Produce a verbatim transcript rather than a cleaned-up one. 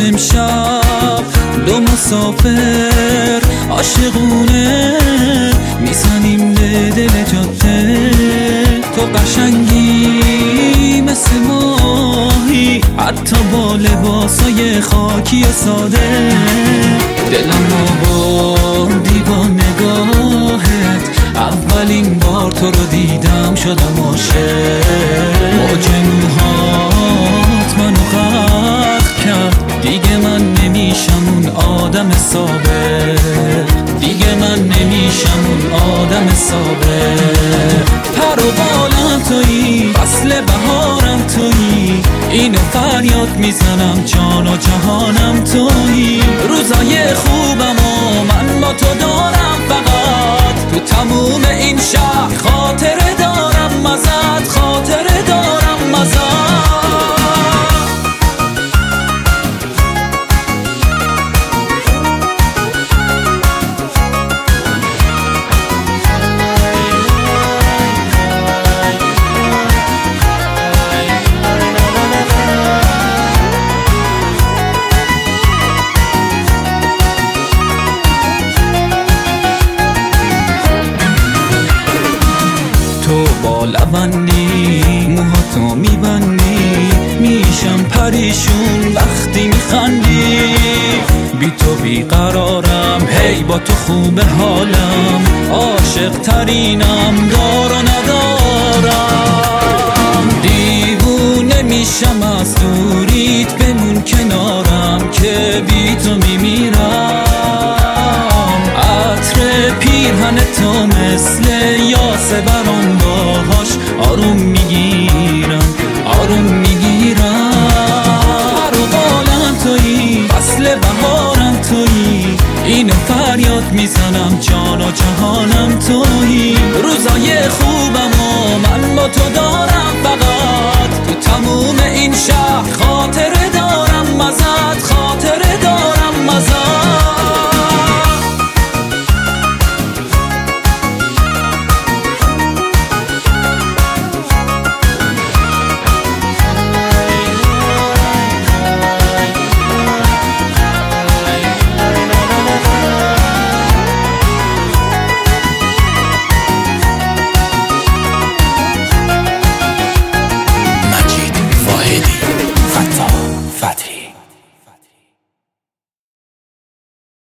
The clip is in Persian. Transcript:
امشب دو مسافر عاشقونه میزنیم به دل جاده. تو قشنگی مثل ماهی، حتی با لباسای خاکی و ساده. دلم با دیوان نگاهت اولین بار تو رو دیدم شدم عاشق. موج موهات منو غرق کرد، دیگه من نمیشم اون آدم سابق. دیگه من نمیشم اون آدم سابق. پر و بالم تویی، فصل بهارم تویی، اینو فریاد میزنم جان و جهانم تویی. روزای خوبم و من با تو دارم، فقط تو تموم این شهر خاطره دارم ازت، خاطره دارم ازت. تو با لبندی موهاتو میبندی، میشم پریشون وقتی میخندی. بی تو بیقرارم، هی با تو خوب حالم، عاشق ترینم دار و ندارم. دیوونه میشم از دوریت، بمون کنارم که بی تو میمیرم. عطر پیرهن تو مثل یاسه برام، باهاش آروم میگیرم، آروم میگیرم. پر و بالم تویی، فصل بهارم تویی، اینو فریاد میزنم جان و جهانم تویی. روزای خوبم و من با تو دارم، فقط تو تموم این شهر خاطره دارم ازت، خاطره دارم ازت. مجید واحدی، فتا فتحی.